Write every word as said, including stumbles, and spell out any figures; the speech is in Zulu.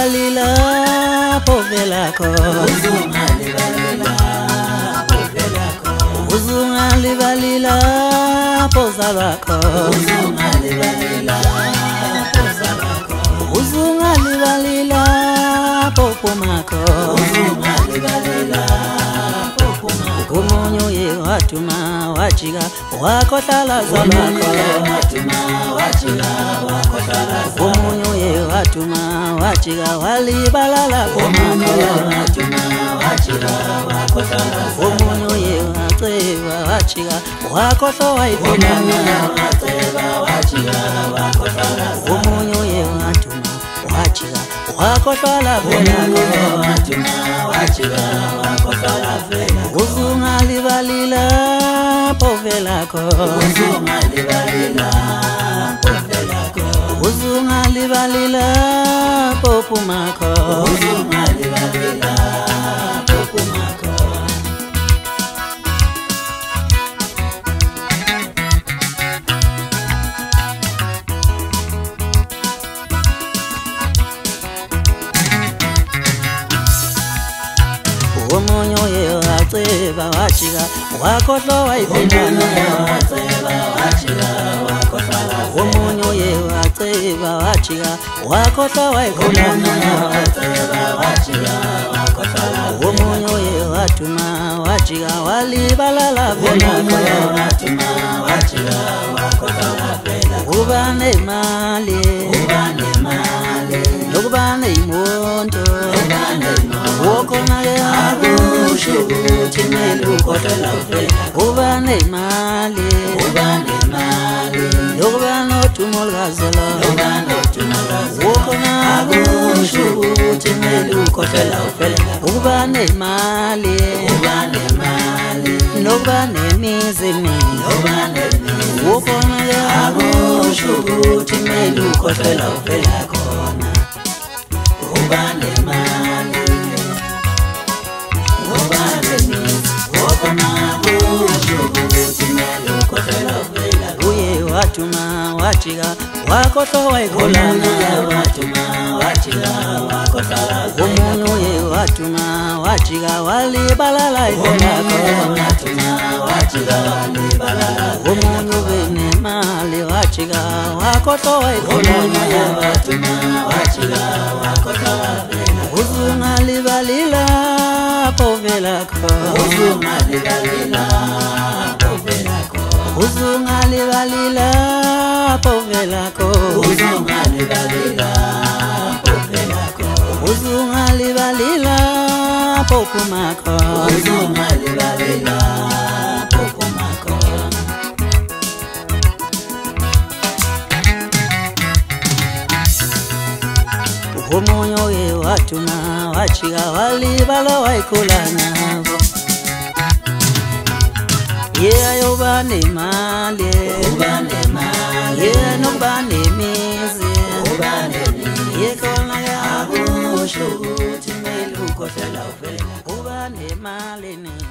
Uzungalibalila povelako Uzungalibalila povelako Uzungalibalila pozalako Uzungalibalila pozalako Uzungalibalila popumako Uzungalibalila popumako Umunyu ye watuma wachiga wakohlala zalako watuma wachiga wakohlala zalako Umunyu ye watuma wachiga walibalala pomako watuma wachiga wakohlala zalako Umunyu ye watseba wachiga wakhohlo wayipomana watseba wachiga wakohlala zalako Umunyu ye watuma wachiga wakhohla pomako watuma wachiga wakohlala vela Uzungalibalila povelako Uzungalibalila povelako Uzungalibalila popumako Uzungalibalila popumako Umunyu ye watseba wachiga wakhohlo wayipomana watseba wachiga wakohlala Umunyu ye watseba wachiga wakhohlo wayipomana watseba wachiga wakohlala Umunyu ye watuma wachiga walibalala pomako watuma wachiga wakohlala vela Ubane mali ubane mali Ubane imondo ubane Wokona ke Shukuthi mele ukhohlela uvela Ubane mali ubane mali Lokubana uthumolazela ubane uthumalaza Wokona Shukuthi mele ukhohlela uvela Ubane mali ubane mali Nokubane mizini ubane mali Wokona ke Shukuthi mele ukhohlela uvela khona ubane mali ubane mali wokona shukuthi mele ukhohlela uvela Uye watuma wachiga wakhohlo wayikholana watuma wachiga wakohlala Umunyu ye watuma wachiga walibalala ikolako watuma wachiga walibalala Umunyu bene mali wachiga wakhohlo wayikholana watuma wachiga wakohlala Uzungalibalila povelako Uzungalibalila povelako Uzungalibalila povelako Uzungalibalila povelako Uzungalibalila popumako Uzungalibalila popumako Umunyu ye watuma wachiga walibala wayikholana Ye ayobane mali ubane mali Ye nokubane mizi ubane mali Ye khona ya Shukuthi mele ukhohlela uvela ubane mali